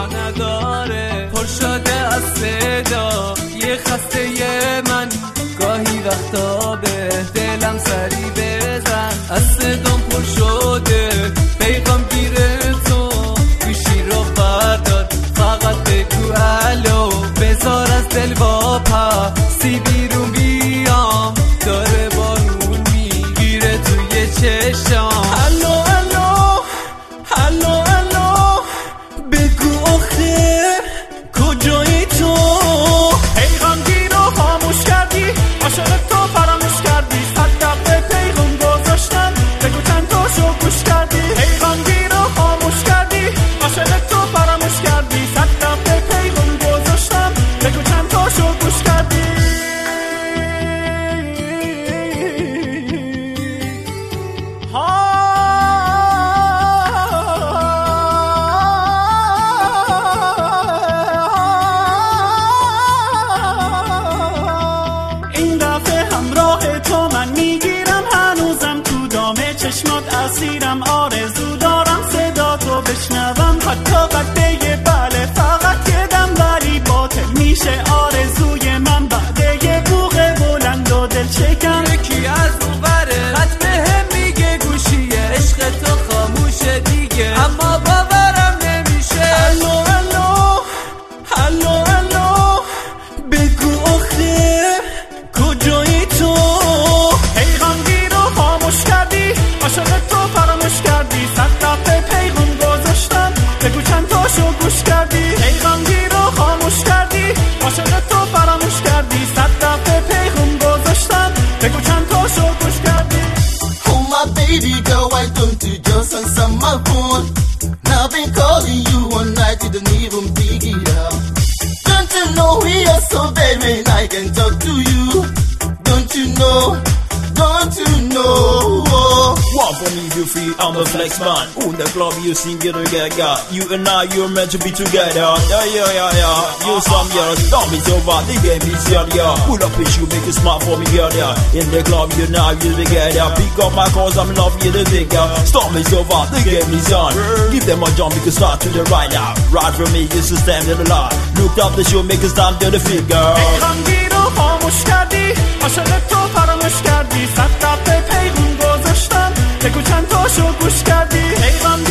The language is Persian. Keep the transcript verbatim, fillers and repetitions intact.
جا نداره، پر شده از صدا یه خسته من، گاهی وقتا به دلم سری بزن، از صدام پر شده پیغام گیره تو، گوشی رو بردار فقط بگو الو، بذار از دل واپا سی بیرون بیام، داره بارون میگیره توی چشام. الو الو الو الو بگو آخر کجایی تو، پیغام گیر رو خاموش کردی، عاشق تو فراموش کردی، صد دفعه پیغام گذاشتم بگو چند تاشو گوش کردی، پیغام گیر رو خاموش کردی، عاشق تو فراموش کردی، صد دفعه پیغام گذاشتم بگو چند تاشو گوش کردی. چشمات اسیرم، آرزو دارم صدا تو بشنوم، حتی قده بله فقط یه دم، ولی باطل میشه آرزوی من بعد یه بوق بلند و دل شکن. یکی از اون بره خط بهم میگه گوشیه عشق تو خاموشه دیگه، اما باورم نمیشه. الو الو الو الو بگو آخر کجایی تو، پیغام گیر رو خاموش کردی، عاشق تو فراموش کردی، صد دفعه پیغام گذاشتم بگو چند تاشو گوش کردی، پیغام گیر رو خاموش کردی، عاشق تو فراموش کردی، صد دفعه پیغام گذاشتم بگو چند تاشو گوش کردی. Oh my baby girl, why don't you just answer my phone? Now I've been calling you all night, you don't even pick it up. Don't you know we are so bad when I can talk to you? Don't you know? Don't you know? One for me you free, I'm a flex man. On the club you sing it together. You and I, you're meant to be together. Yeah, yeah, yeah, yeah. You some years, don't be so bad, the game is here, yeah. Pull up with you, make it smart for me, girl, yeah. In the club you now, you together. Pick up my calls, I'm love you the digger. Stop me so bad, the game is on. Give them a jump, you can start to the right now. Right for me, it's to stand in the line. Look up the show, make it stand to the figure. پیغام گیر رو خاموش کردی، عاشق تو فراموش کردی، صد دفعه پیغام گذاشتم بگو چند تاشو گوش کردی، پیغام